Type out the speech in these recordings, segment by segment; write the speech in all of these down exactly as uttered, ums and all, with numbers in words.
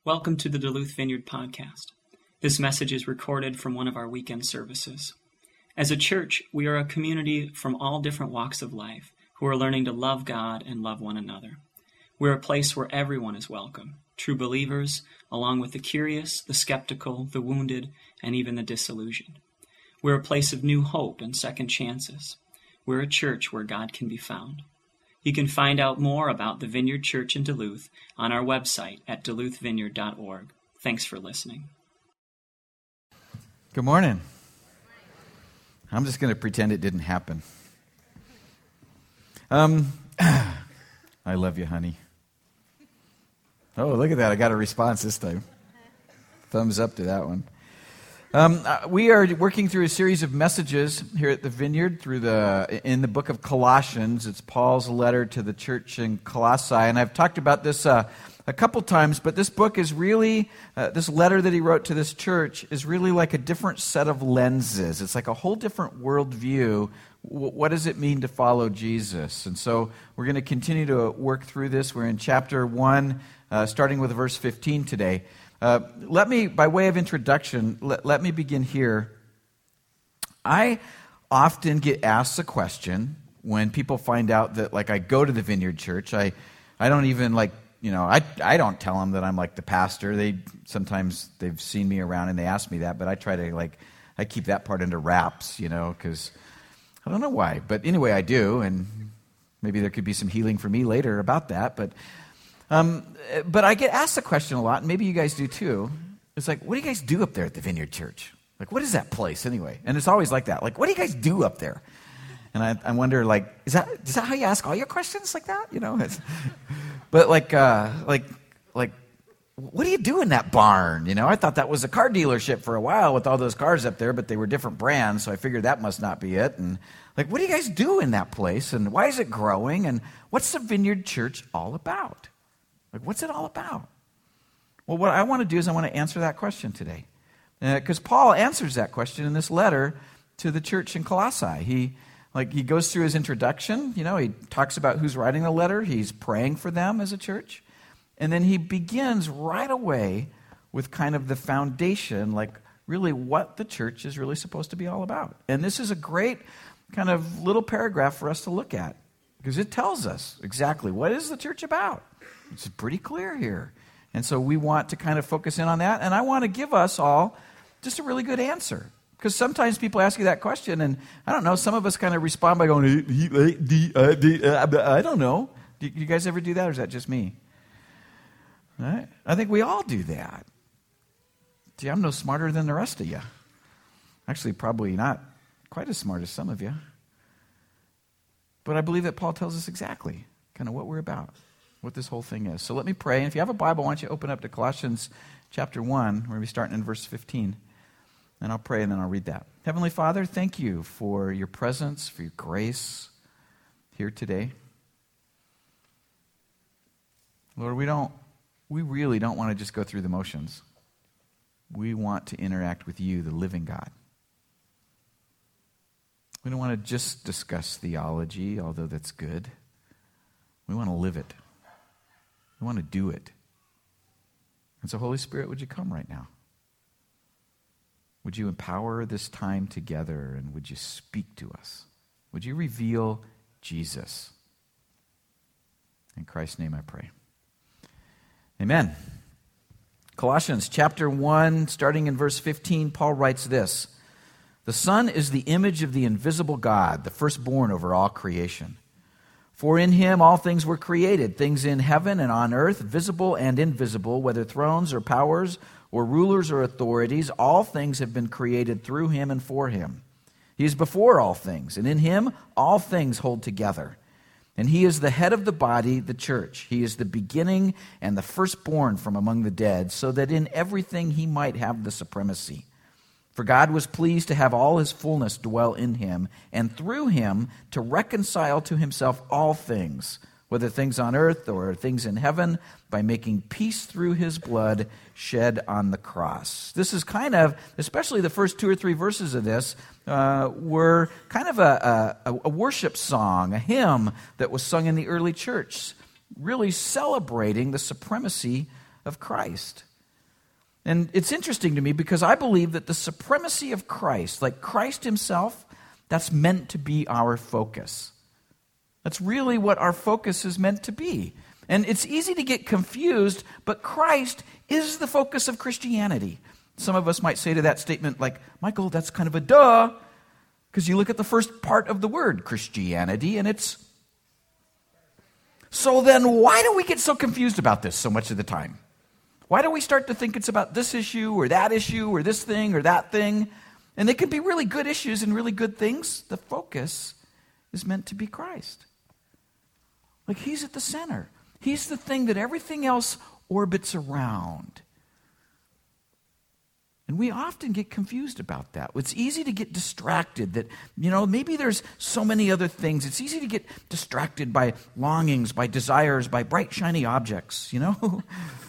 Welcome to the Duluth Vineyard Podcast. This message is recorded from one of our weekend services. As a church, we are a community from all different walks of life who are learning to love God and love one another. We're a place where everyone is welcome, true believers, along with the curious, the skeptical, the wounded, and even the disillusioned. We're a place of new hope and second chances. We're a church where God can be found. You can find out more about the Vineyard Church in Duluth on our website at duluth vineyard dot org. Thanks for listening. Good morning. I'm just going to pretend it didn't happen. Um, I love you, honey. Oh, look at that. I got a response this time. Thumbs up to that one. Um, uh, we are working through a series of messages here at the Vineyard through the in the book of Colossians. It's Paul's letter to the church in Colossae, and I've talked about this uh, a couple times, but this book is really, uh, this letter that he wrote to this church is really like a different set of lenses. It's like a whole different worldview. W- what does it mean to follow Jesus? And so we're going to continue to work through this. We're in chapter one, uh, starting with verse fifteen today. Uh, let me, by way of introduction, let, let me begin here. I often get asked the question when people find out that, like, I go to the Vineyard Church. I, I don't even, like, you know, I, I don't tell them that I'm, like, the pastor. They, sometimes they've seen me around and they ask me that, but I try to, like, I keep that part under wraps, you know, because I don't know why. But anyway, I do, and maybe there could be some healing for me later about that, but... Um, but I get asked the question a lot, and maybe you guys do too. It's like, what do you guys do up there at the Vineyard Church? Like, what is that place anyway? And it's always like that. Like, what do you guys do up there? And I, I wonder, like, is that is that how you ask all your questions like that? You know, it's, but like, uh, like, like, what do you do in that barn? You know, I thought that was a car dealership for a while with all those cars up there, but they were different brands, so I figured that must not be it. And like, what do you guys do in that place? And why is it growing? And what's the Vineyard Church all about? Like, what's it all about? Well, what I want to do is I want to answer that question today. Because uh, Paul answers that question in this letter to the church in Colossae. He, like, he goes through his introduction. You know, he talks about who's writing the letter. He's praying for them as a church. And then he begins right away with kind of the foundation, like, really what the church is really supposed to be all about. And this is a great kind of little paragraph for us to look at. Because it tells us exactly what is the church about. It's pretty clear here. And so we want to kind of focus in on that. And I want to give us all just a really good answer. Because sometimes people ask you that question, and I don't know, some of us kind of respond by going, I don't know. Do you guys ever do that, or is that just me? Right? I think we all do that. Gee, I'm no smarter than the rest of you. Actually, probably not quite as smart as some of you. But I believe that Paul tells us exactly kind of what we're about, what this whole thing is. So let me pray. And if you have a Bible, why don't you open up to Colossians chapter one. We're going to be starting in verse fifteen. And I'll pray and then I'll read that. Heavenly Father, thank you for your presence, for your grace here today. Lord, we don't, we really don't want to just go through the motions. We want to interact with you, the living God. We don't want to just discuss theology, although that's good. We want to live it. We want to do it. And so, Holy Spirit, would you come right now? Would you empower this time together, and would you speak to us? Would you reveal Jesus? In Christ's name I pray. Amen. Colossians chapter one, starting in verse fifteen, Paul writes this: The Son is the image of the invisible God, the firstborn over all creation. For in him all things were created, things in heaven and on earth, visible and invisible, whether thrones or powers or rulers or authorities, all things have been created through him and for him. He is before all things, and in him all things hold together. And he is the head of the body, the church. He is the beginning and the firstborn from among the dead, so that in everything he might have the supremacy. For God was pleased to have all his fullness dwell in him, and through him to reconcile to himself all things, whether things on earth or things in heaven, by making peace through his blood shed on the cross. This is kind of, especially the first two or three verses of this, uh, were kind of a, a, a worship song, a hymn that was sung in the early church, really celebrating the supremacy of Christ. And it's interesting to me because I believe that the supremacy of Christ, like Christ himself, that's meant to be our focus. That's really what our focus is meant to be. And it's easy to get confused, but Christ is the focus of Christianity. Some of us might say to that statement like, Michael, that's kind of a duh, because you look at the first part of the word, Christianity, and it's... So then why do we get so confused about this so much of the time? Why do we start to think it's about this issue or that issue or this thing or that thing? And they can be really good issues and really good things. The focus is meant to be Christ. Like he's at the center. He's the thing that everything else orbits around. And we often get confused about that. It's easy to get distracted that, you know, maybe there's so many other things. It's easy to get distracted by longings, by desires, by bright, shiny objects, you know?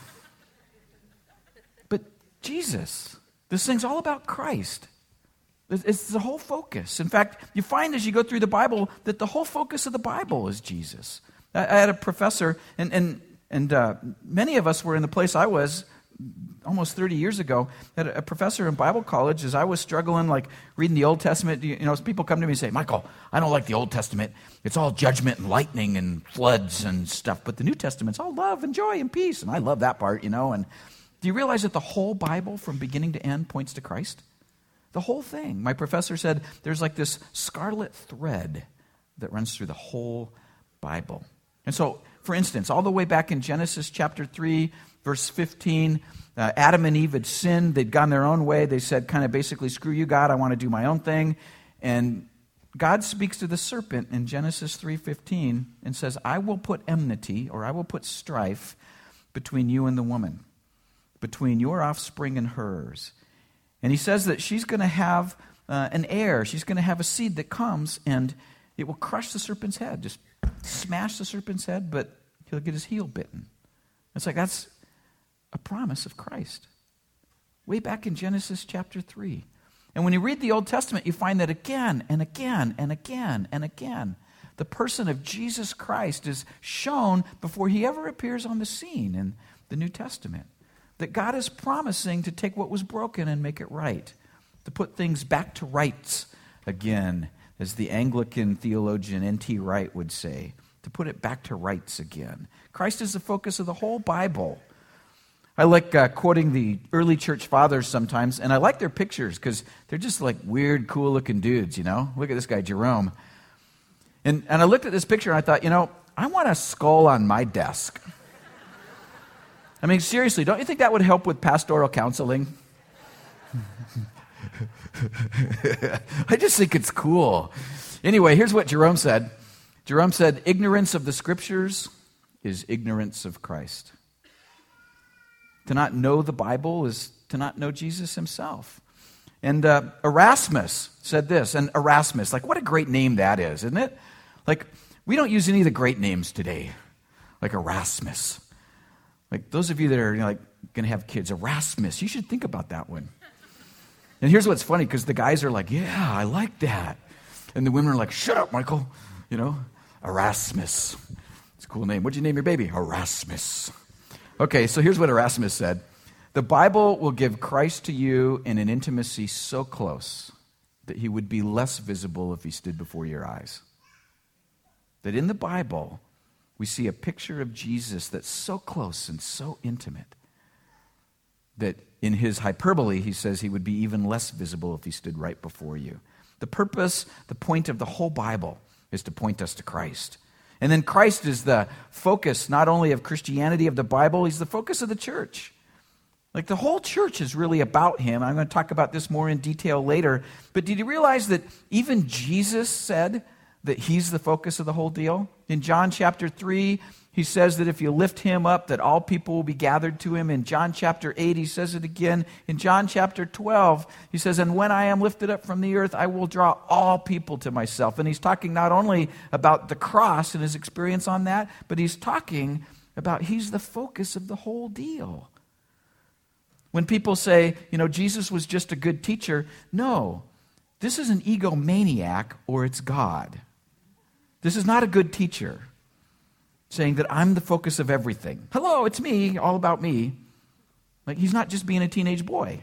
But Jesus, this thing's all about Christ. It's the whole focus. In fact, you find as you go through the Bible that the whole focus of the Bible is Jesus. I had a professor, and and and uh, many of us were in the place I was almost thirty years ago. Had a professor in Bible college as I was struggling, like reading the Old Testament. You know, people come to me and say, Michael, I don't like the Old Testament. It's all judgment and lightning and floods and stuff. But the New Testament's all love and joy and peace. And I love that part, you know. And do you realize that the whole Bible from beginning to end points to Christ? The whole thing. My professor said there's like this scarlet thread that runs through the whole Bible. And so, for instance, all the way back in Genesis chapter three, verse fifteen, uh, Adam and Eve had sinned. They'd gone their own way. They said kind of basically, screw you, God, I want to do my own thing. And God speaks to the serpent in Genesis three fifteen and says, I will put enmity, or I will put strife between you and the woman, between your offspring and hers. And he says that she's going to have uh, an heir. She's going to have a seed that comes, and it will crush the serpent's head, just smash the serpent's head, but he'll get his heel bitten. It's like that's a promise of Christ. Way back in Genesis chapter three. And when you read the Old Testament, you find that again and again and again and again, the person of Jesus Christ is shown before he ever appears on the scene in the New Testament. That God is promising to take what was broken and make it right, to put things back to rights again, as the Anglican theologian N T Wright would say, to put it back to rights again. Christ is the focus of the whole Bible. I like uh, quoting the early church fathers sometimes, and I like their pictures because they're just like weird, cool-looking dudes, you know? Look at this guy, Jerome. And, and I looked at this picture and I thought, you know, I want a skull on my desk. I mean, seriously, don't you think that would help with pastoral counseling? I just think it's cool. Anyway, here's what Jerome said. Jerome said, ignorance of the Scriptures is ignorance of Christ. To not know the Bible is to not know Jesus himself. And uh, Erasmus said this, and Erasmus, like what a great name that is, isn't it? Like, we don't use any of the great names today, like Erasmus. Like those of you that are you know, like going to have kids, Erasmus, you should think about that one. And here's what's funny, because the guys are like, yeah, I like that. And the women are like, shut up, Michael. You know, Erasmus. It's a cool name. What'd you name your baby? Erasmus. Okay, so here's what Erasmus said. The Bible will give Christ to you in an intimacy so close that he would be less visible if he stood before your eyes. That in the Bible, we see a picture of Jesus that's so close and so intimate that in his hyperbole, he says he would be even less visible if he stood right before you. The purpose, the point of the whole Bible is to point us to Christ. And then Christ is the focus not only of Christianity, of the Bible, he's the focus of the church. Like the whole church is really about him. I'm going to talk about this more in detail later. But did you realize that even Jesus said that he's the focus of the whole deal? In John chapter three, he says that if you lift him up, that all people will be gathered to him. In John chapter eight, he says it again. In John chapter twelve, he says, and when I am lifted up from the earth, I will draw all people to myself. And he's talking not only about the cross and his experience on that, but he's talking about he's the focus of the whole deal. When people say, you know, Jesus was just a good teacher, no, this is an egomaniac or it's God. This is not a good teacher saying that I'm the focus of everything. Hello, it's me, all about me. Like, he's not just being a teenage boy.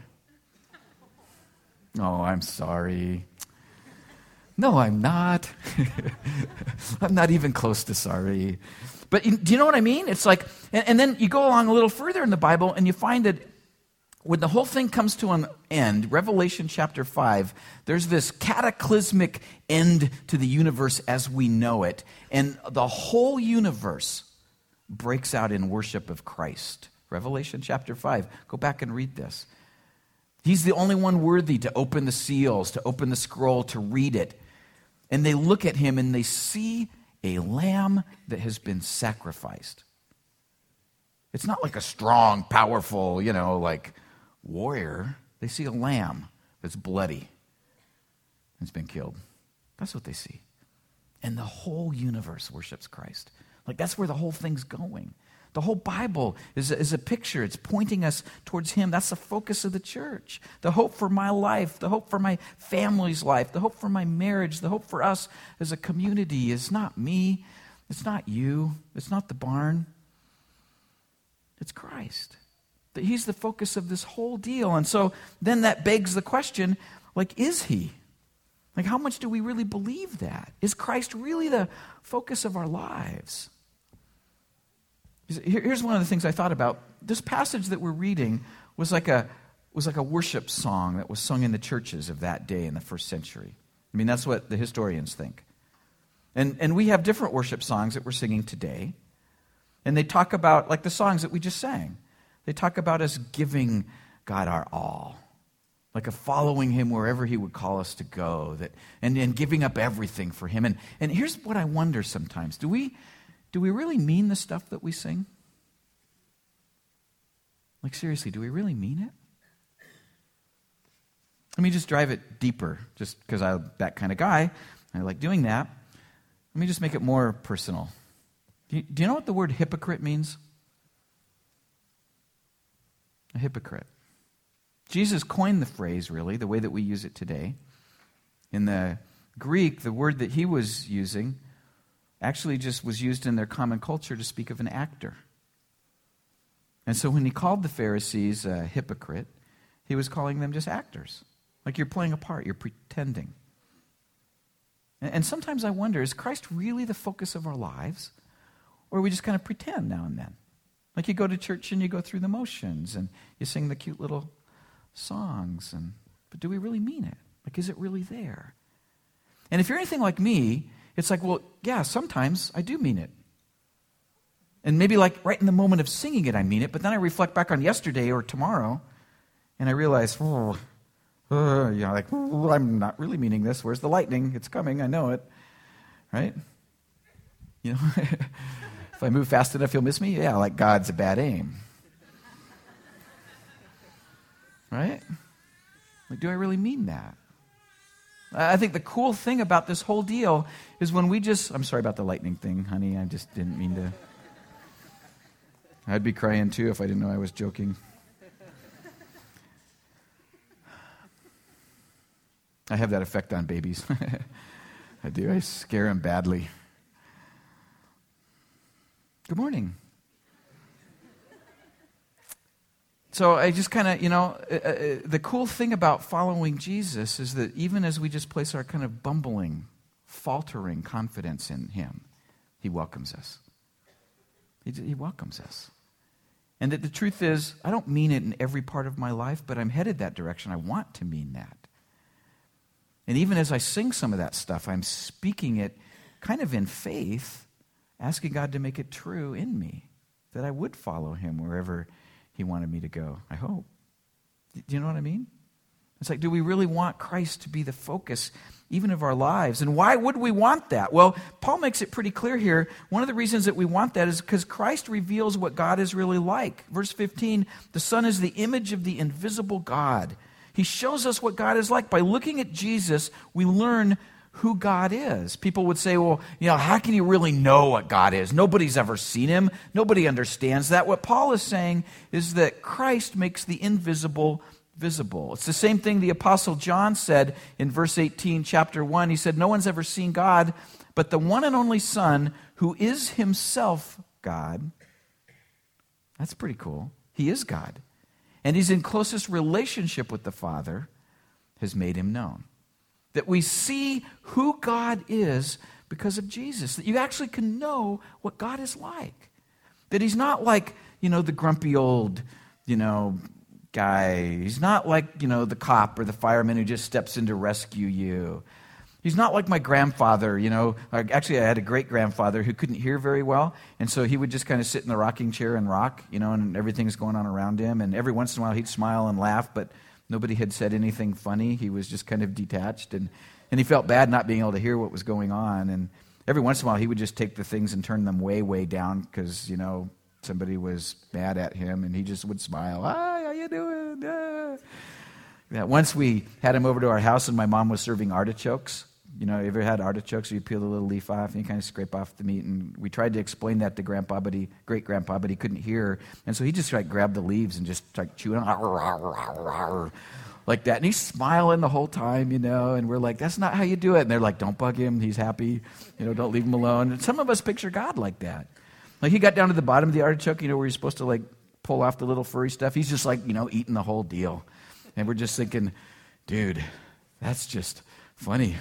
Oh, I'm sorry. No, I'm not. I'm not even close to sorry. But do you know what I mean? It's like, and, and then you go along a little further in the Bible and you find that when the whole thing comes to an end, Revelation chapter five, there's this cataclysmic end to the universe as we know it. And the whole universe breaks out in worship of Christ. Revelation chapter five. Go back and read this. He's the only one worthy to open the seals, to open the scroll, to read it. And they look at him and they see a lamb that has been sacrificed. It's not like a strong, powerful, you know, like warrior. They see a lamb that's bloody and it's been killed. That's what they see. And the whole universe worships Christ. Like, that's where the whole thing's going. The whole Bible is a, is a picture. It's pointing us towards him. That's the focus of the church. The hope for my life, the hope for my family's life, the hope for my marriage, the hope for us as a community is not me. It's not you. It's not the barn. It's Christ. That he's the focus of this whole deal. And so then that begs the question, like, is he? Like, how much do we really believe that? Is Christ really the focus of our lives? Here's one of the things I thought about. This passage that we're reading was like a was like a worship song that was sung in the churches of that day in the first century. I mean, that's what the historians think. And and we have different worship songs that we're singing today. And they talk about, like the songs that we just sang, they talk about us giving God our all. Like a following him wherever he would call us to go. That and, and giving up everything for him. And and here's what I wonder sometimes. Do we Do we really mean the stuff that we sing? Like, seriously, do we really mean it? Let me just drive it deeper, just because I'm that kind of guy. I like doing that. Let me just make it more personal. Do you, do you know what the word hypocrite means? A hypocrite. Jesus coined the phrase, really, the way that we use it today. In the Greek, the word that he was using actually just was used in their common culture to speak of an actor. And so when he called the Pharisees a hypocrite, he was calling them just actors. Like, you're playing a part, you're pretending. And sometimes I wonder, is Christ really the focus of our lives? Or we just kind of pretend now and then? Like, you go to church and you go through the motions and you sing the cute little songs. And but do we really mean it? Like, is it really there? And if you're anything like me, it's like, well, yeah, sometimes I do mean it. And maybe like right in the moment of singing it, I mean it. But then I reflect back on yesterday or tomorrow, and I realize, oh, uh, you know, like, oh, I'm not really meaning this. Where's the lightning? It's coming. I know it. Right? You know, if I move fast enough, you'll miss me. Yeah, like God's a bad aim. Right? Like, do I really mean that? I think the cool thing about this whole deal is when we just, I'm sorry about the lightning thing, honey. I just didn't mean to. I'd be crying too if I didn't know I was joking. I have that effect on babies. I do. I scare them badly. Good morning. So I just kind of, you know, uh, uh, the cool thing about following Jesus is that even as we just place our kind of bumbling, faltering confidence in him, he welcomes us. He, he welcomes us. And that the truth is, I don't mean it in every part of my life, but I'm headed that direction. I want to mean that. And even as I sing some of that stuff, I'm speaking it kind of in faith, asking God to make it true in me, that I would follow him wherever he wanted me to go, I hope. Do you know what I mean? It's like, do we really want Christ to be the focus even of our lives? And why would we want that? Well, Paul makes it pretty clear here. One of the reasons that we want that is because Christ reveals what God is really like. Verse fifteen, the Son is the image of the invisible God. He shows us what God is like. By looking at Jesus, we learn who God is. People would say, well, you know, how can you really know what God is? Nobody's ever seen him. Nobody understands that. What Paul is saying is that Christ makes the invisible visible. It's the same thing the Apostle John said in verse eighteen, chapter one. He said, no one's ever seen God, but the one and only Son, who is himself God. That's pretty cool. He is God. and he's in closest relationship with the Father, has made him known. That we see who God is because of Jesus. That you actually can know what God is like. That he's not like, you know, the grumpy old, you know, guy. He's not like, you know, the cop or the fireman who just steps in to rescue you. He's not like my grandfather, you know. Actually, I had a great-grandfather who couldn't hear very well, and so he would just kind of sit in the rocking chair and rock, you know, and everything's going on around him. And every once in a while, he'd smile and laugh, but nobody had said anything funny. He was just kind of detached, and, and he felt bad not being able to hear what was going on. And every once in a while, he would just take the things and turn them way, way down because, you know, somebody was mad at him, and he just would smile. Hi, how you doing? Ah. Yeah, once we had him over to our house, and my mom was serving artichokes. You know, you ever had artichokes where you peel the little leaf off and you kind of scrape off the meat? And we tried to explain that to Grandpa, but he, great-grandpa, but he couldn't hear. And so he just like grabbed the leaves and just like chewing on like that. And he's smiling the whole time, you know, and we're like, that's not how you do it. And they're like, don't bug him. He's happy. You know, don't leave him alone. And some of us picture God like that. Like he got down to the bottom of the artichoke, you know, where you're supposed to like pull off the little furry stuff. He's just like, you know, eating the whole deal. And we're just thinking, dude, that's just funny.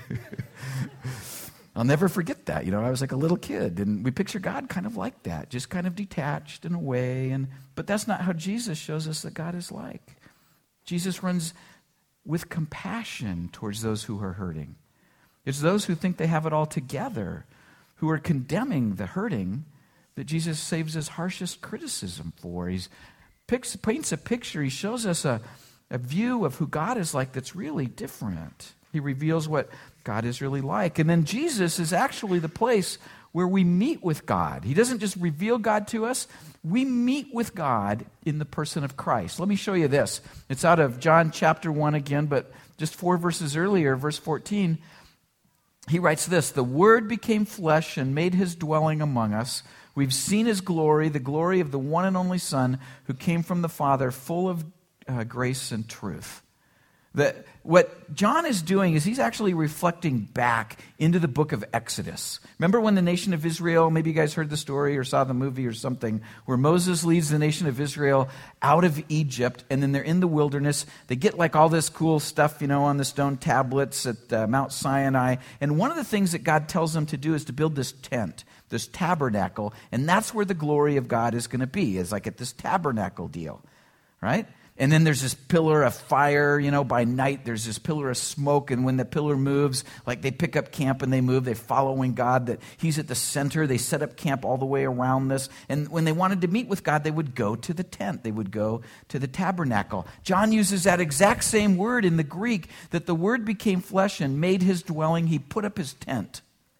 I'll never forget that. You know, I was like a little kid, and we picture God kind of like that, just kind of detached in a way. And but that's not how Jesus shows us that God is like. Jesus runs with compassion towards those who are hurting. It's those who think they have it all together, who are condemning the hurting, that Jesus saves his harshest criticism for. He paints a picture. He shows us a, a view of who God is like that's really different. He reveals what God is really like. And then Jesus is actually the place where we meet with God. He doesn't just reveal God to us. We meet with God in the person of Christ. Let me show you this. It's out of John chapter one again, but just four verses earlier, verse fourteen. He writes this, "The Word became flesh and made his dwelling among us. We've seen his glory, the glory of the one and only Son who came from the Father, full of uh, grace and truth." That what John is doing is he's actually reflecting back into the book of Exodus. Remember when the nation of Israel, maybe you guys heard the story or saw the movie or something, where Moses leads the nation of Israel out of Egypt, and then they're in the wilderness. They get like all this cool stuff, you know, on the stone tablets at uh, Mount Sinai. And one of the things that God tells them to do is to build this tent, this tabernacle, and that's where the glory of God is going to be, is like at this tabernacle deal, right? And then there's this pillar of fire, you know, by night there's this pillar of smoke, and when the pillar moves, like they pick up camp and they move, they're following God, that he's at the center. They set up camp all the way around this. And when they wanted to meet with God, they would go to the tent. They would go to the tabernacle. John uses that exact same word in the Greek, that the Word became flesh and made his dwelling. He put up his tent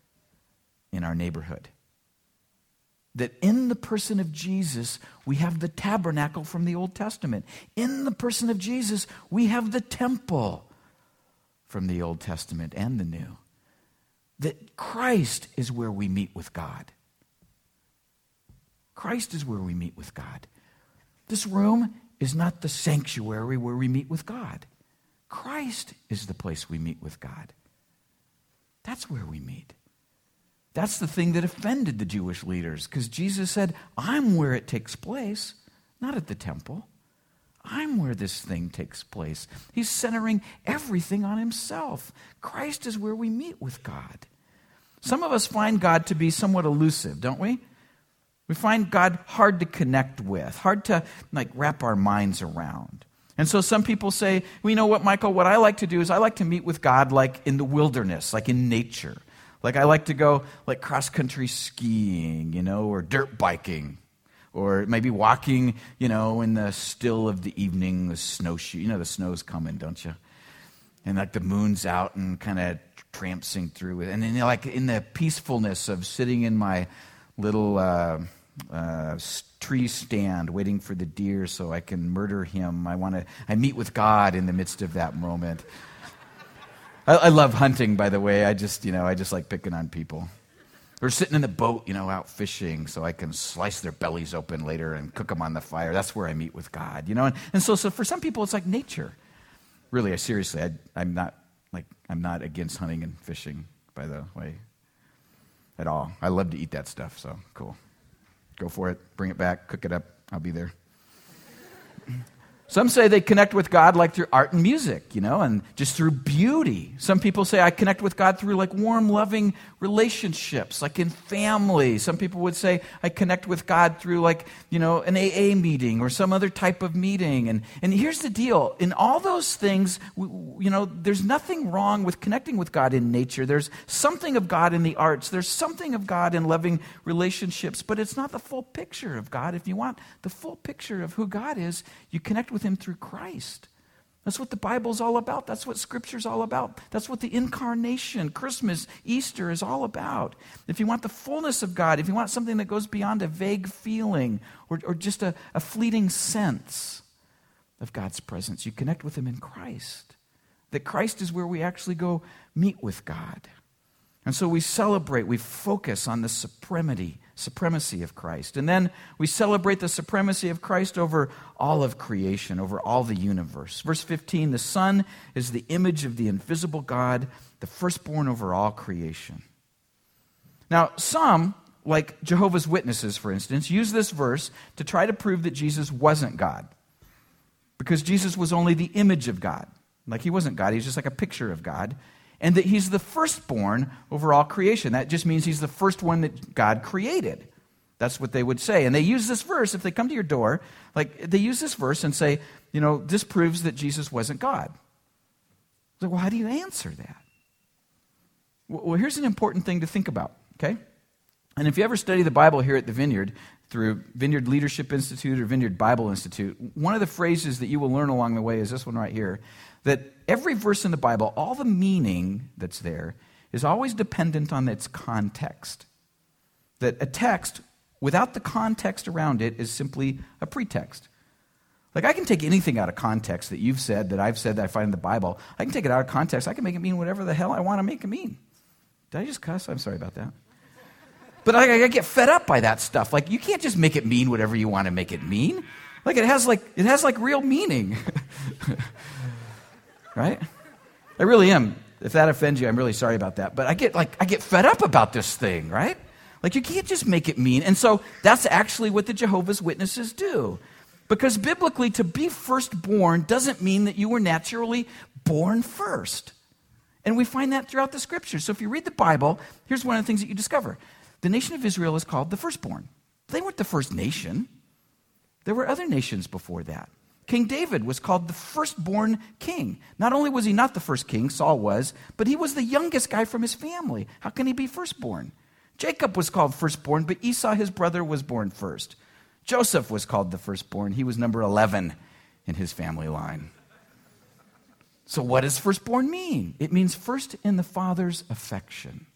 in our neighborhood. That in the person of Jesus, we have the tabernacle from the Old Testament. In the person of Jesus, we have the temple from the Old Testament and the New. That Christ is where we meet with God. Christ is where we meet with God. This room is not the sanctuary where we meet with God. Christ is the place we meet with God. That's where we meet. That's the thing that offended the Jewish leaders, because Jesus said, I'm where it takes place, not at the temple. I'm where this thing takes place. He's centering everything on himself. Christ is where we meet with God. Some of us find God to be somewhat elusive, don't we? We find God hard to connect with, hard to like wrap our minds around. And so some people say, well, you know what, Michael, what I like to do is I like to meet with God like in the wilderness, like in nature. Like I like to go like cross-country skiing, you know, or dirt biking, or maybe walking, you know, in the still of the evening, the snowshoe. You know the snow's coming, don't you? And like the moon's out and kind of trampsing through it. And then like in the peacefulness of sitting in my little uh, uh, tree stand waiting for the deer so I can murder him. I want to, I meet with God in the midst of that moment. I, I love hunting, by the way. I just, you know, I just like picking on people. Or sitting in the boat, you know, out fishing so I can slice their bellies open later and cook them on the fire. That's where I meet with God, you know. And, and so, so for some people, it's like nature. Really, I seriously, I, I'm not like I'm not against hunting and fishing, by the way, at all. I love to eat that stuff, so cool. Go for it. Bring it back. Cook it up. I'll be there. Some say they connect with God like through art and music, you know, and just through beauty. Some people say I connect with God through like warm, loving relationships, like in family. Some people would say I connect with God through like, you know, an A A meeting or some other type of meeting. And, and here's the deal. In all those things, you know, there's nothing wrong with connecting with God in nature. There's something of God in the arts. There's something of God in loving relationships, but it's not the full picture of God. If you want the full picture of who God is, you connect with him through Christ. That's what the Bible's all about. That's what Scripture's all about. That's what the incarnation, Christmas, Easter is all about. If you want the fullness of God, if you want something that goes beyond a vague feeling or, or just a, a fleeting sense of God's presence, you connect with him in Christ. That Christ is where we actually go meet with God. And so we celebrate, we focus on the supremacy, supremacy of Christ. And then we celebrate the supremacy of Christ over all of creation, over all the universe. Verse fifteen, the Son is the image of the invisible God, the firstborn over all creation. Now, some, like Jehovah's Witnesses, for instance, use this verse to try to prove that Jesus wasn't God. Because Jesus was only the image of God. Like he wasn't God, he was just like a picture of God. And that he's the firstborn over all creation. That just means he's the first one that God created. That's what they would say. And they use this verse, if they come to your door, like they use this verse and say, you know, this proves that Jesus wasn't God. So, well, how do you answer that? Well, here's an important thing to think about, okay? And if you ever study the Bible here at the Vineyard, through Vineyard Leadership Institute or Vineyard Bible Institute, one of the phrases that you will learn along the way is this one right here, that every verse in the Bible, all the meaning that's there, is always dependent on its context. That a text, without the context around it, is simply a pretext. Like I can take anything out of context that you've said, that I've said, that I find in the Bible. I can take it out of context. I can make it mean whatever the hell I want to make it mean. Did I just cuss? I'm sorry about that. But I, I get fed up by that stuff. Like, you can't just make it mean whatever you want to make it mean. Like, it has like it has like real meaning. Right? I really am. If that offends you, I'm really sorry about that. But I get like I get fed up about this thing, right? Like, you can't just make it mean. And so that's actually what the Jehovah's Witnesses do. Because biblically, to be firstborn doesn't mean that you were naturally born first. And we find that throughout the Scriptures. So if you read the Bible, here's one of the things that you discover. The nation of Israel is called the firstborn. They weren't the first nation. There were other nations before that. King David was called the firstborn king. Not only was he not the first king, Saul was, but he was the youngest guy from his family. How can he be firstborn? Jacob was called firstborn, but Esau, his brother, was born first. Joseph was called the firstborn. He was number eleven in his family line. So what does firstborn mean? It means first in the father's affection.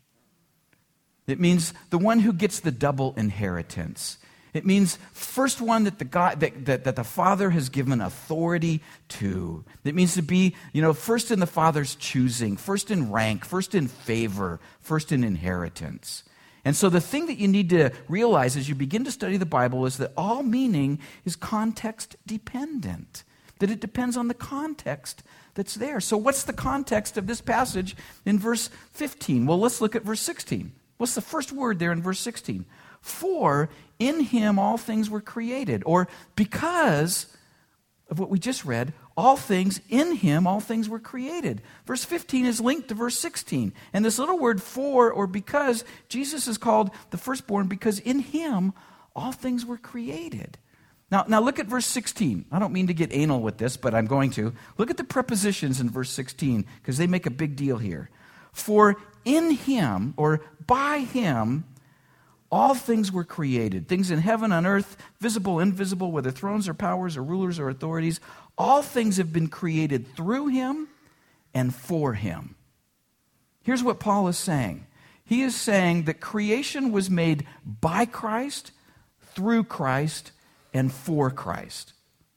It means the one who gets the double inheritance. It means first one that the God that, that, that the Father has given authority to. It means to be, you know, first in the Father's choosing, first in rank, first in favor, first in inheritance. And so the thing that you need to realize as you begin to study the Bible is that all meaning is context dependent. That it depends on the context that's there. So what's the context of this passage in verse fifteen? Well, let's look at verse sixteen. What's the first word there in verse sixteen? For in him all things were created. Or because of what we just read, all things in him, all things were created. Verse fifteen is linked to verse sixteen. And this little word for or because, Jesus is called the firstborn because in him all things were created. Now, now look at verse sixteen. I don't mean to get anal with this, but I'm going to. Look at the prepositions in verse sixteen because they make a big deal here. For in him, or by him, all things were created. Things in heaven, on earth, visible, invisible, whether thrones or powers or rulers or authorities. All things have been created through him and for him. Here's what Paul is saying. He is saying that creation was made by Christ, through Christ, and for Christ.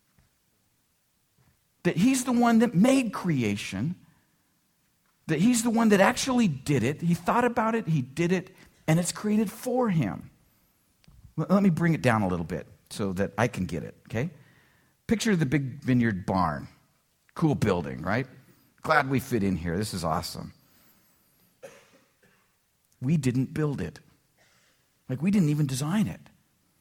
That he's the one that made creation. That he's the one that actually did it. He thought about it, he did it, and it's created for him. Let me bring it down a little bit so that I can get it, okay? Picture the big vineyard barn. Cool building, right? Glad we fit in here. This is awesome. We didn't build it. Like, we didn't even design it.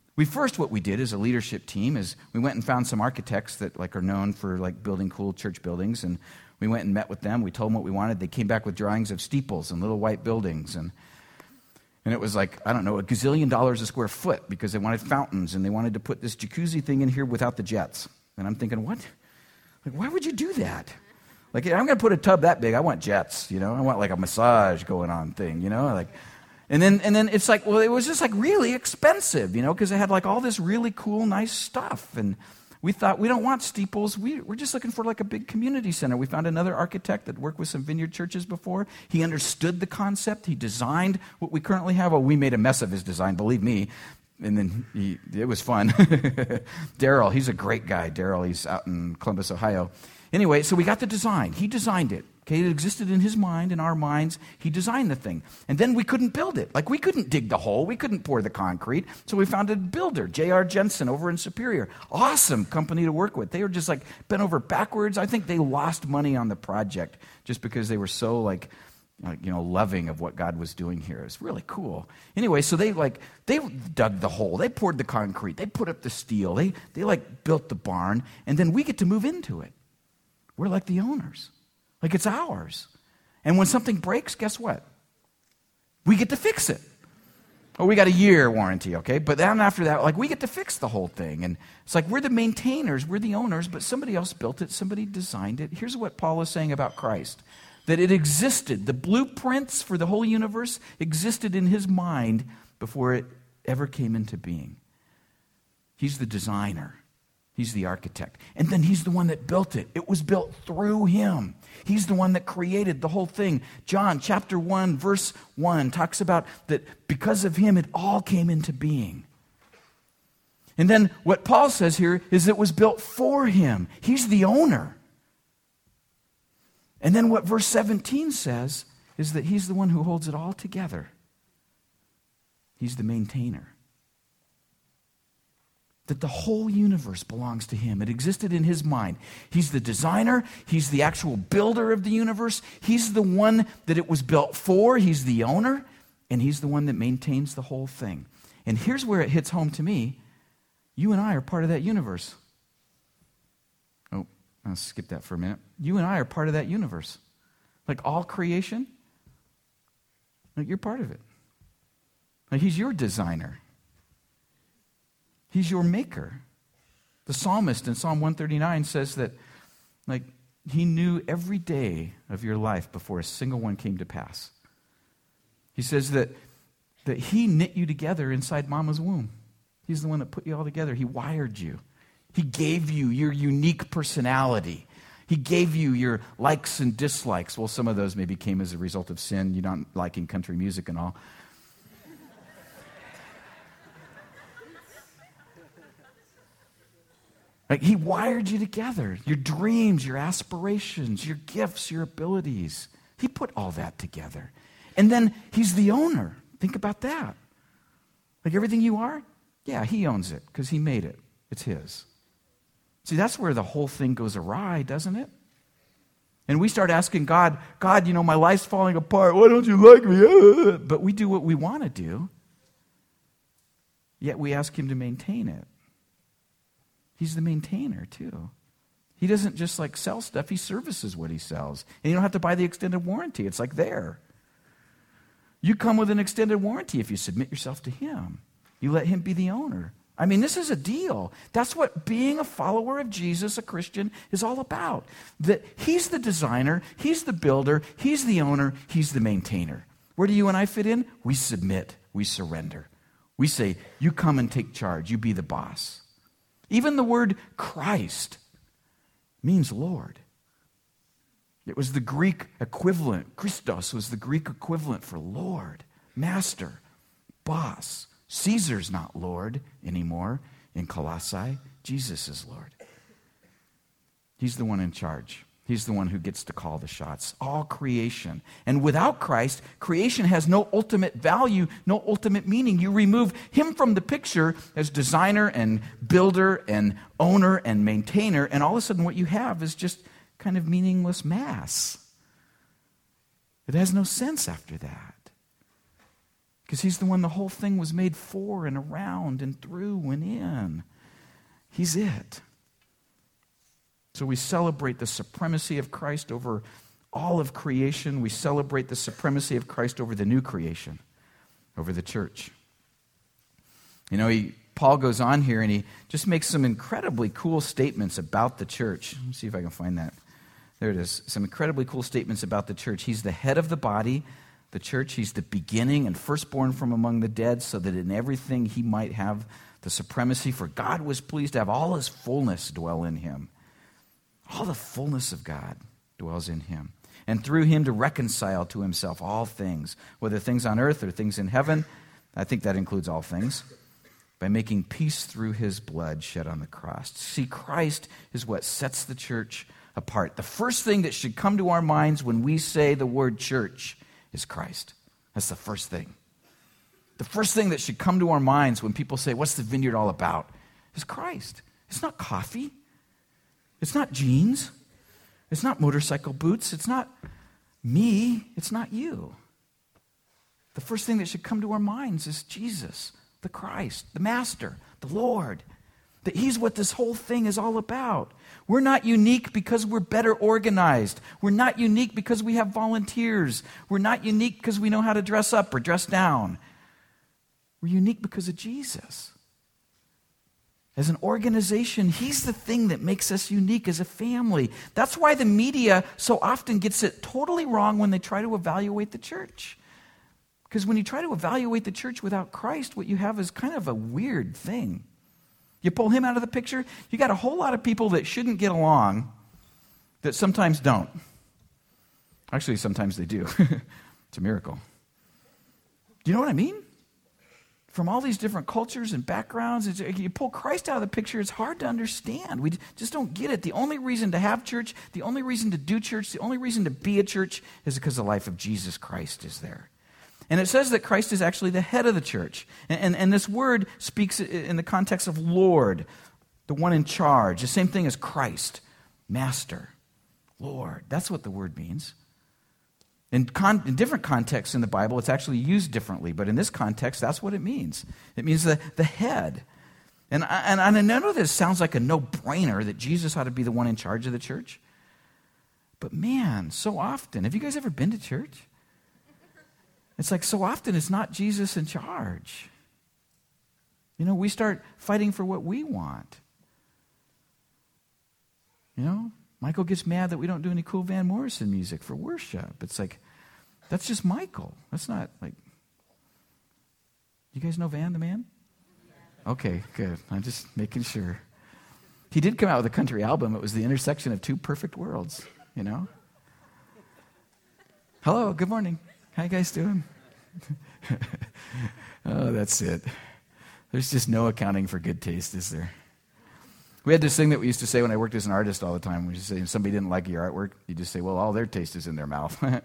We first, what we did as a leadership team is we went and found some architects that like are known for like building cool church buildings, and we went and met with them. We told them what we wanted. They came back with drawings of steeples and little white buildings, and and it was like, I don't know, a gazillion dollars a square foot because they wanted fountains and they wanted to put this jacuzzi thing in here without the jets. And I'm thinking, what? Like, why would you do that? Like, I'm going to put a tub that big. I want jets, you know. I want like a massage going on thing, you know, like. And then, and then it's like, well, it was just like really expensive, you know, because it had like all this really cool, nice stuff. And we thought, we don't want steeples. We, we're just looking for like a big community center. We found another architect that worked with some vineyard churches before. He understood the concept. He designed what we currently have. Well, we made a mess of his design, believe me. And then he, it was fun. Daryl, he's a great guy. Daryl, he's out in Columbus, Ohio. Anyway, so we got the design. He designed it. Okay, it existed in his mind, in our minds. He designed the thing. And then we couldn't build it. Like, we couldn't dig the hole. We couldn't pour the concrete. So we found a builder, J R Jensen, over in Superior. Awesome company to work with. They were just, like, bent over backwards. I think they lost money on the project just because they were so, like, like you know, loving of what God was doing here. It's really cool. Anyway, so they, like, they dug the hole. They poured the concrete. They put up the steel. They, they like, built the barn. And then we get to move into it. We're like the owners. Like it's ours. And when something breaks, guess what? We get to fix it. Oh, we got a year warranty, okay? But then after that, like we get to fix the whole thing. And it's like we're the maintainers, we're the owners, but somebody else built it, somebody designed it. Here's what Paul is saying about Christ. That it existed, the blueprints for the whole universe existed in his mind before it ever came into being. He's the designer. He's the architect. And then he's the one that built it. It was built through him. He's the one that created the whole thing. John chapter one, verse one talks about that because of him, it all came into being. And then what Paul says here is it was built for him. He's the owner. And then what verse seventeen says is that he's the one who holds it all together. He's the maintainer. That the whole universe belongs to him. It existed in his mind. He's the designer. He's the actual builder of the universe. He's the one that it was built for. He's the owner. And he's the one that maintains the whole thing. And here's where it hits home to me. You and I are part of that universe. Oh, I'll skip that for a minute. You and I are part of that universe. Like all creation, like you're part of it. Like he's your designer. He's your maker. The psalmist in Psalm one thirty-nine says that, like, he knew every day of your life before a single one came to pass. He says that, that he knit you together inside mama's womb. He's the one that put you all together. He wired you. He gave you your unique personality. He gave you your likes and dislikes. Well, some of those maybe came as a result of sin, you not liking country music and all. Like he wired you together, your dreams, your aspirations, your gifts, your abilities. He put all that together. And then he's the owner. Think about that. Like everything you are, yeah, he owns it because he made it. It's his. See, that's where the whole thing goes awry, doesn't it? And we start asking God, God, you know, my life's falling apart. Why don't you like me? But we do what we want to do. Yet we ask him to maintain it. He's the maintainer, too. He doesn't just, like, sell stuff. He services what he sells. And you don't have to buy the extended warranty. It's, like, there. You come with an extended warranty if you submit yourself to him. You let him be the owner. I mean, this is a deal. That's what being a follower of Jesus, a Christian, is all about. That he's the designer. He's the builder. He's the owner. He's the maintainer. Where do you and I fit in? We submit. We surrender. We say, you come and take charge. You be the boss. Even the word Christ means Lord. It was the Greek equivalent. Christos was the Greek equivalent for Lord, master, boss. Caesar's not Lord anymore in Colossae. Jesus is Lord. He's the one in charge. He's the one who gets to call the shots. All creation. And without Christ, creation has no ultimate value, no ultimate meaning. You remove him from the picture as designer and builder and owner and maintainer, and all of a sudden what you have is just kind of meaningless mass. It has no sense after that. Because he's the one the whole thing was made for and around and through and in. He's it. So we celebrate the supremacy of Christ over all of creation. We celebrate the supremacy of Christ over the new creation, over the church. You know, he, Paul goes on here and he just makes some incredibly cool statements about the church. Let me see if I can find that. There it is. Some incredibly cool statements about the church. He's the head of the body, the church. He's the beginning and firstborn from among the dead, so that in everything he might have the supremacy. For God was pleased to have all his fullness dwell in him. All the fullness of God dwells in him. And through him to reconcile to himself all things, whether things on earth or things in heaven. I think that includes all things. By making peace through his blood shed on the cross. See, Christ is what sets the church apart. The first thing that should come to our minds when we say the word church is Christ. That's the first thing. The first thing that should come to our minds when people say, what's the Vineyard all about? Is Christ. It's not coffee. It's not jeans. It's not motorcycle boots. It's not me. It's not you. The first thing that should come to our minds is Jesus, the Christ, the Master, the Lord. That he's what this whole thing is all about. We're not unique because we're better organized. We're not unique because we have volunteers. We're not unique because we know how to dress up or dress down. We're unique because of Jesus. As an organization, he's the thing that makes us unique as a family. That's why the media so often gets it totally wrong when they try to evaluate the church. Because when you try to evaluate the church without Christ, what you have is kind of a weird thing. You pull him out of the picture, you got a whole lot of people that shouldn't get along that sometimes don't. Actually, sometimes they do. It's a miracle. Do you know what I mean? From all these different cultures and backgrounds, it's, you pull Christ out of the picture, it's hard to understand. We just don't get it. The only reason to have church, the only reason to do church, the only reason to be a church is because the life of Jesus Christ is there. And it says that Christ is actually the head of the church. And, and, and this word speaks in the context of Lord, the one in charge. The same thing as Christ, Master, Lord. That's what the word means. In, con- in different contexts in the Bible, it's actually used differently. But in this context, that's what it means. It means the, the head. And I, and I know this sounds like a no-brainer that Jesus ought to be the one in charge of the church. But man, so often, have you guys ever been to church? It's like so often it's not Jesus in charge. You know, we start fighting for what we want. You know, Michael gets mad that we don't do any cool Van Morrison music for worship. It's like, that's just Michael. That's not like, you guys know Van the Man? Okay, good. I'm just making sure. He did come out with a country album. It was the intersection of two perfect worlds, you know? Hello, good morning. How you guys doing? Oh, that's it. There's just no accounting for good taste, is there? We had this thing that we used to say when I worked as an artist all the time. We used to say if somebody didn't like your artwork, you just say, well, all their taste is in their mouth. And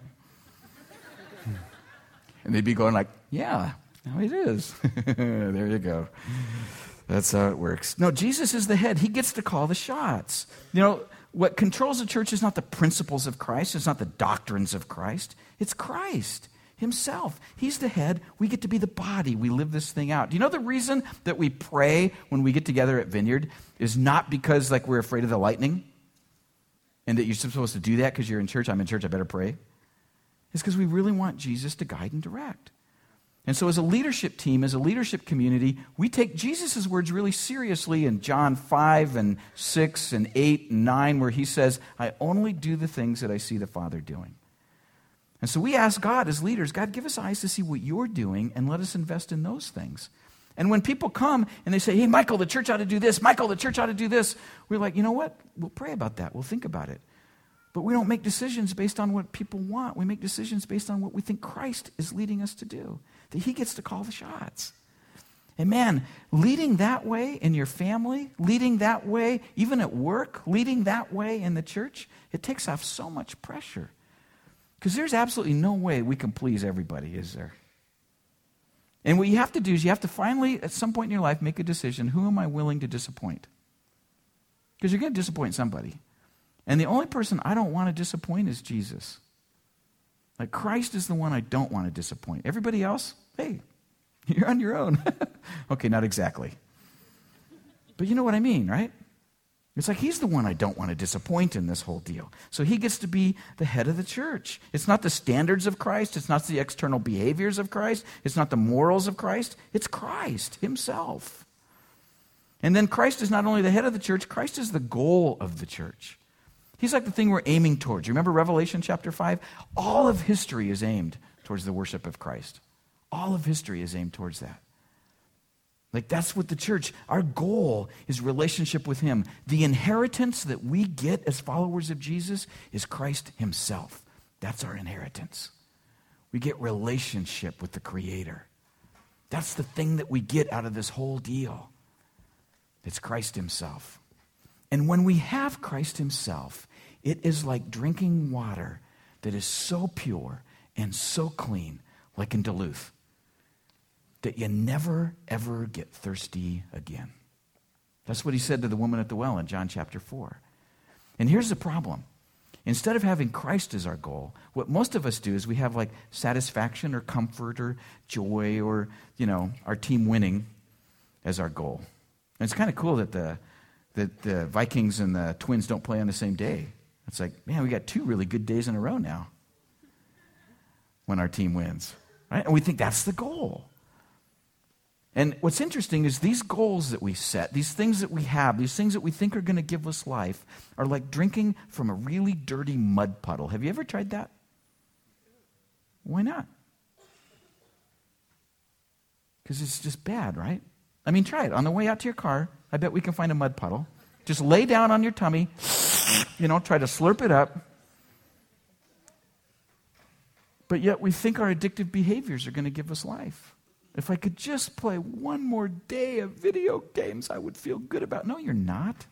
they'd be going like, yeah, no, it is. There you go. That's how it works. No, Jesus is the head. He gets to call the shots. You know, what controls the church is not the principles of Christ. It's not the doctrines of Christ. It's Christ himself. He's the head. We get to be the body. We live this thing out. Do you know the reason that we pray when we get together at Vineyard is not because like we're afraid of the lightning and that you're supposed to do that because you're in church. I'm in church. I better pray. It's because we really want Jesus to guide and direct. And so as a leadership team, as a leadership community, we take Jesus' words really seriously in John five and six and eight and nine where he says, I only do the things that I see the Father doing. And so we ask God as leaders, God, give us eyes to see what you're doing and let us invest in those things. And when people come and they say, hey, Michael, the church ought to do this. Michael, the church ought to do this. We're like, you know what? We'll pray about that. We'll think about it. But we don't make decisions based on what people want. We make decisions based on what we think Christ is leading us to do. That he gets to call the shots. And man, leading that way in your family, leading that way even at work, leading that way in the church, it takes off so much pressure. Because there's absolutely no way we can please everybody, is there? And what you have to do is you have to finally, at some point in your life, make a decision. Who am I willing to disappoint? Because you're going to disappoint somebody. And the only person I don't want to disappoint is Jesus. Like Christ is the one I don't want to disappoint. Everybody else, hey, You're on your own. Okay, not exactly. But you know what I mean, right? It's like he's the one I don't want to disappoint in this whole deal. So he gets to be the head of the church. It's not the standards of Christ. It's not the external behaviors of Christ. It's not the morals of Christ. It's Christ himself. And then Christ is not only the head of the church, Christ is the goal of the church. He's like the thing we're aiming towards. You remember Revelation chapter five? All of history is aimed towards the worship of Christ. All of history is aimed towards that. Like that's what the church, our goal is relationship with him. The inheritance that we get as followers of Jesus is Christ himself. That's our inheritance. We get relationship with the Creator. That's the thing that we get out of this whole deal. It's Christ himself. And when we have Christ himself, it is like drinking water that is so pure and so clean, like in Duluth, that you never, ever get thirsty again. That's what he said to the woman at the well in John chapter four. And here's the problem. Instead of having Christ as our goal, what most of us do is we have like satisfaction or comfort or joy or, you know, our team winning as our goal. And it's kind of cool that the, that the Vikings and the Twins don't play on the same day. It's like, man, we got two really good days in a row now when our team wins, right? And we think that's the goal. And what's interesting is these goals that we set, these things that we have, these things that we think are going to give us life, are like drinking from a really dirty mud puddle. Have you ever tried that? Why not? Because it's just bad, right? I mean, try it. On the way out to your car, I bet we can find a mud puddle. Just lay down on your tummy, you know, try to slurp it up. But yet we think our addictive behaviors are going to give us life. If I could just play one more day of video games, I would feel good about it. No, you're not.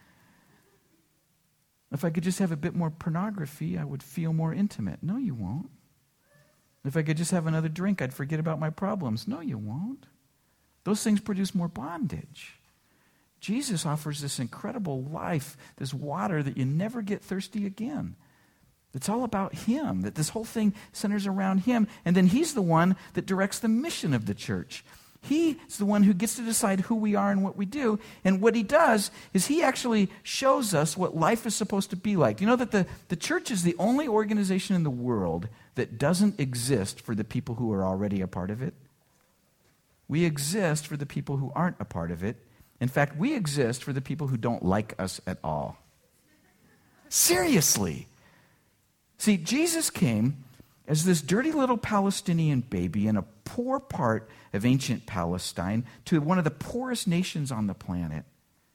If I could just have a bit more pornography, I would feel more intimate. No, you won't. If I could just have another drink, I'd forget about my problems. No, you won't. Those things produce more bondage. Jesus offers this incredible life, this water that you never get thirsty again. It's all about him, that this whole thing centers around him. And then he's the one that directs the mission of the church. He's the one who gets to decide who we are and what we do. And what he does is he actually shows us what life is supposed to be like. You know that the, the church is the only organization in the world that doesn't exist for the people who are already a part of it. We exist for the people who aren't a part of it. In fact, we exist for the people who don't like us at all. Seriously. See, Jesus came as this dirty little Palestinian baby in a poor part of ancient Palestine to one of the poorest nations on the planet,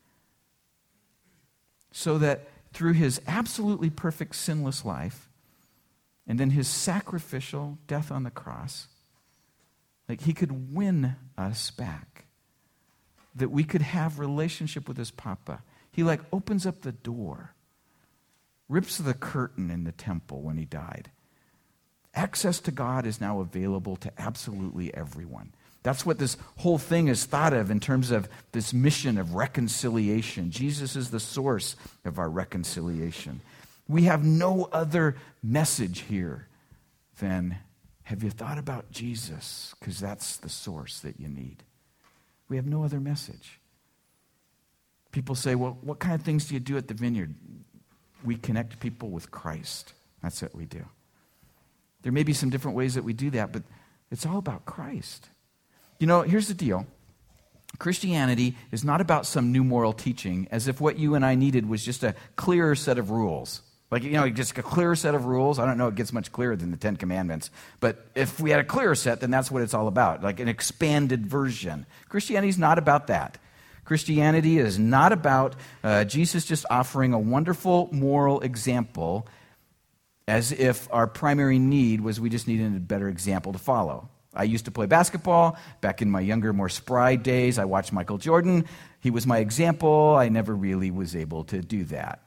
so that through his absolutely perfect sinless life and then his sacrificial death on the cross, like he could win us back, that we could have relationship with his Papa. He like opens up the door, rips the curtain in the temple when he died. Access to God is now available to absolutely everyone. That's what this whole thing is thought of in terms of this mission of reconciliation. Jesus is the source of our reconciliation. We have no other message here than, have you thought about Jesus? Because that's the source that you need. We have no other message. People say, well, what kind of things do you do at the Vineyard? We connect people with Christ. That's what we do. There may be some different ways that we do that, but it's all about Christ. You know, here's the deal. Christianity is not about some new moral teaching, as if what you and I needed was just a clearer set of rules. Like, you know, just a clearer set of rules. I don't know, it gets much clearer than the Ten Commandments. But if we had a clearer set, then that's what it's all about, like an expanded version. Christianity is not about that. Christianity is not about uh, Jesus just offering a wonderful moral example as if our primary need was we just needed a better example to follow. I used to play basketball. Back in my younger, more spry days, I watched Michael Jordan. He was my example. I never really was able to do that.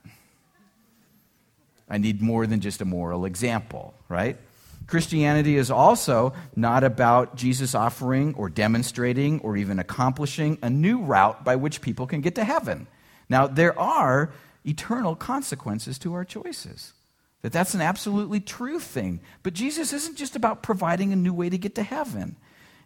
I need more than just a moral example, right? Christianity is also not about Jesus offering or demonstrating or even accomplishing a new route by which people can get to heaven. Now, there are eternal consequences to our choices. That that's an absolutely true thing. But Jesus isn't just about providing a new way to get to heaven.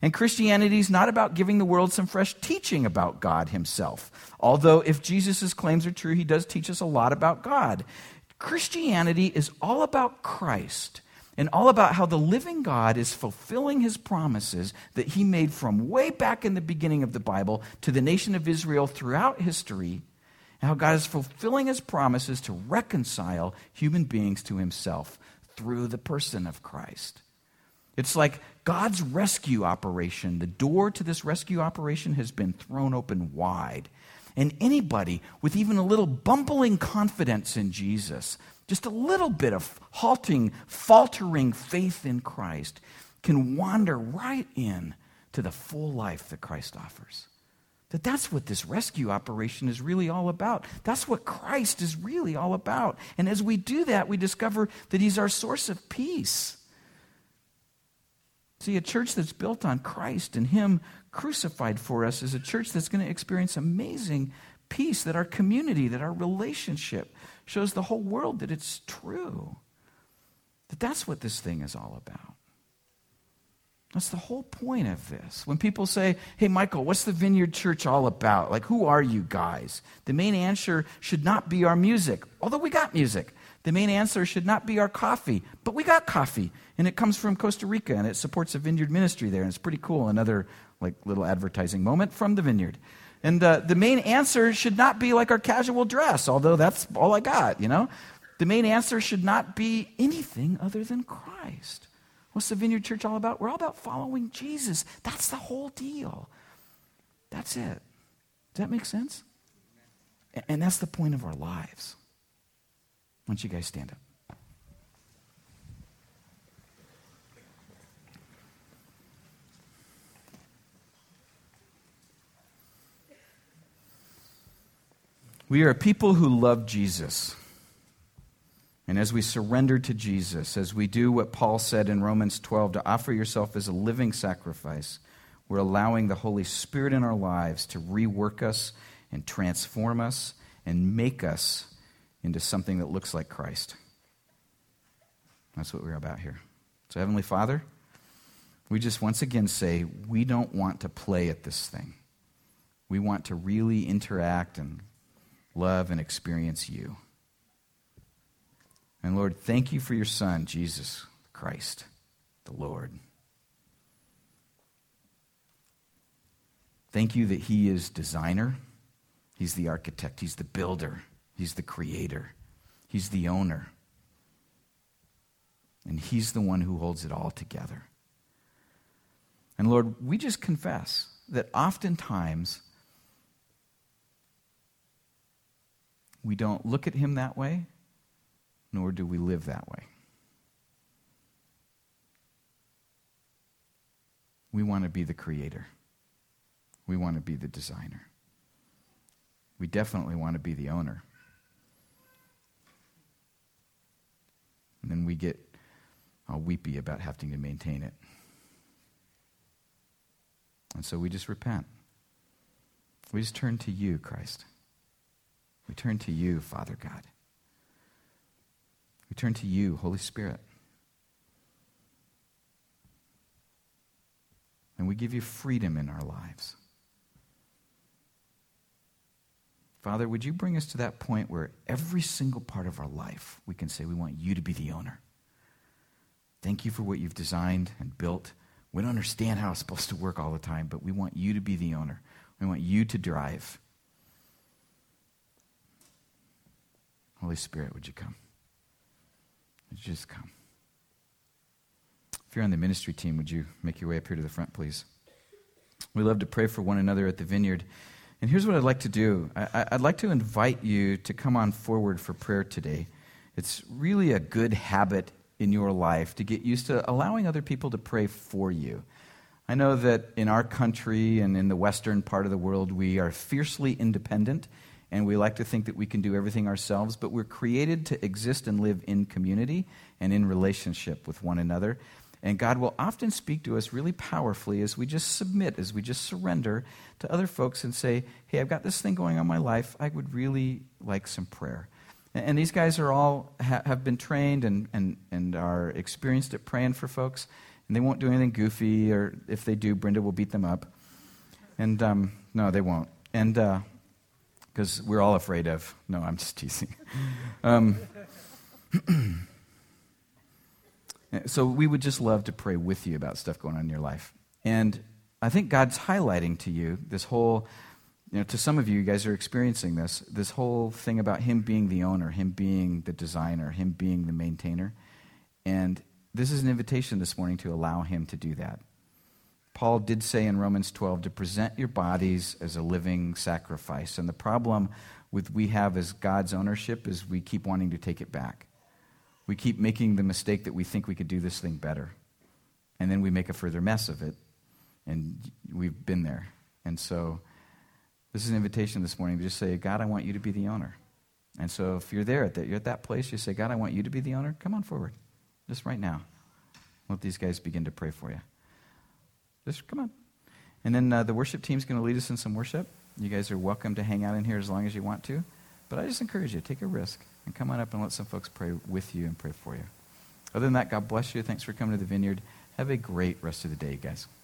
And Christianity is not about giving the world some fresh teaching about God himself. Although if Jesus' claims are true, he does teach us a lot about God. Christianity is all about Christ and all about how the living God is fulfilling his promises that he made from way back in the beginning of the Bible to the nation of Israel throughout history, and how God is fulfilling his promises to reconcile human beings to himself through the person of Christ. It's like God's rescue operation. The door to this rescue operation has been thrown open wide. And anybody with even a little bumbling confidence in Jesus, just a little bit of halting, faltering faith in Christ, can wander right in to the full life that Christ offers. That that's what this rescue operation is really all about. That's what Christ is really all about. And as we do that, we discover that he's our source of peace. See, a church that's built on Christ and him crucified for us is a church that's going to experience amazing peace, that our community, that our relationship shows the whole world that it's true. That that's what this thing is all about. That's the whole point of this. When people say, hey, Michael, what's the Vineyard Church all about? Like, who are you guys? The main answer should not be our music, although we got music. The main answer should not be our coffee, but we got coffee. And it comes from Costa Rica, and it supports a vineyard ministry there, and it's pretty cool. Another like little advertising moment from the vineyard. And uh, the main answer should not be like our casual dress, although that's all I got, you know. The main answer should not be anything other than Christ. What's the Vineyard Church all about? We're all about following Jesus. That's the whole deal. That's it. Does that make sense? And that's the point of our lives. Why don't you guys stand up? We are a people who love Jesus. And as we surrender to Jesus, as we do what Paul said in Romans twelve, to offer yourself as a living sacrifice, we're allowing the Holy Spirit in our lives to rework us and transform us and make us into something that looks like Christ. That's what we're about here. So, Heavenly Father, we just once again say, we don't want to play at this thing. We want to really interact and love and experience you. And Lord, thank you for your Son, Jesus Christ, the Lord. Thank you that he is designer. He's the architect. He's the builder. He's the creator. He's the owner. And he's the one who holds it all together. And Lord, we just confess that oftentimes we don't look at him that way, nor do we live that way. We want to be the creator. We want to be the designer. We definitely want to be the owner. And then we get all weepy about having to maintain it. And so we just repent. We just turn to you, Christ. We turn to you, Father God. We turn to you, Holy Spirit. And we give you freedom in our lives. Father, would you bring us to that point where every single part of our life, we can say we want you to be the owner. Thank you for what you've designed and built. We don't understand how it's supposed to work all the time, but we want you to be the owner. We want you to drive. Holy Spirit, would you come? Would you just come? If you're on the ministry team, would you make your way up here to the front, please? We love to pray for one another at the Vineyard. And here's what I'd like to do. I, I'd like to invite you to come on forward for prayer today. It's really a good habit in your life to get used to allowing other people to pray for you. I know that in our country and in the western part of the world, we are fiercely independent, and we like to think that we can do everything ourselves, but we're created to exist and live in community and in relationship with one another. And God will often speak to us really powerfully as we just submit, as we just surrender to other folks and say, hey, I've got this thing going on in my life. I would really like some prayer. And these guys are all ha- have been trained and, and, and are experienced at praying for folks. And they won't do anything goofy, or if they do, Brenda will beat them up. And um, no, they won't. And because uh, we're all afraid of. No, I'm just teasing. um, so we would just love to pray with you about stuff going on in your life. And I think God's highlighting to you this whole, you know, to some of you, you guys are experiencing this, this whole thing about him being the owner, him being the designer, him being the maintainer. And this is an invitation this morning to allow him to do that. Paul did say in Romans twelve to present your bodies as a living sacrifice. And the problem with we have as God's ownership is we keep wanting to take it back. We keep making the mistake that we think we could do this thing better. And then we make a further mess of it. And we've been there. And so this is an invitation this morning to just say, God, I want you to be the owner. And so if you're there, at that, you're at that place, you say, God, I want you to be the owner. Come on forward. Just right now. Let these guys begin to pray for you. Just come on. And then uh, the worship team's going to lead us in some worship. You guys are welcome to hang out in here as long as you want to. But I just encourage you, take a risk and come on up and let some folks pray with you and pray for you. Other than that, God bless you. Thanks for coming to the Vineyard. Have a great rest of the day, guys.